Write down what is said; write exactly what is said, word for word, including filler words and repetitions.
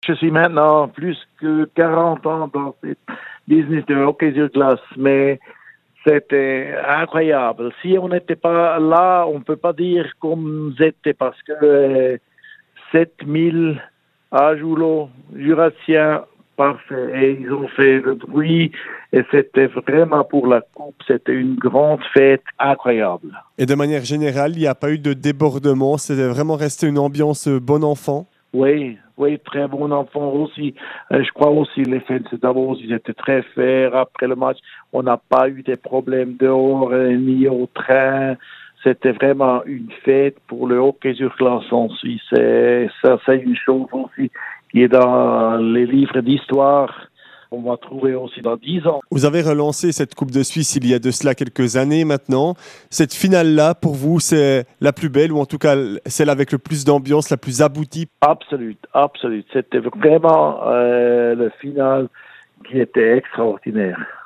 Je suis maintenant plus que quarante ans dans ce business de hockey sur glace, mais c'était incroyable. Si on n'était pas là, on ne peut pas dire comme c'était parce que euh, sept mille Ajoulots jurassiens parfait. Et ils ont fait le bruit et c'était vraiment pour la coupe, c'était une grande fête incroyable. Et de manière générale, il n'y a pas eu de débordement, c'était vraiment resté une ambiance bon enfant? Oui, oui, très bon enfant aussi. Euh, je crois aussi les fans de Davos, ils étaient très fiers après le match. On n'a pas eu des problèmes dehors euh, ni au train. C'était vraiment une fête pour le hockey sur glace en Suisse. Et ça, c'est une chose aussi qui est dans les livres d'histoire. On va trouver aussi dans dix ans. Vous avez relancé cette Coupe de Suisse il y a de cela quelques années maintenant. Cette finale-là, pour vous, c'est la plus belle, ou en tout cas celle avec le plus d'ambiance, la plus aboutie? Absolument, absolument. C'était vraiment euh, le final qui était extraordinaire.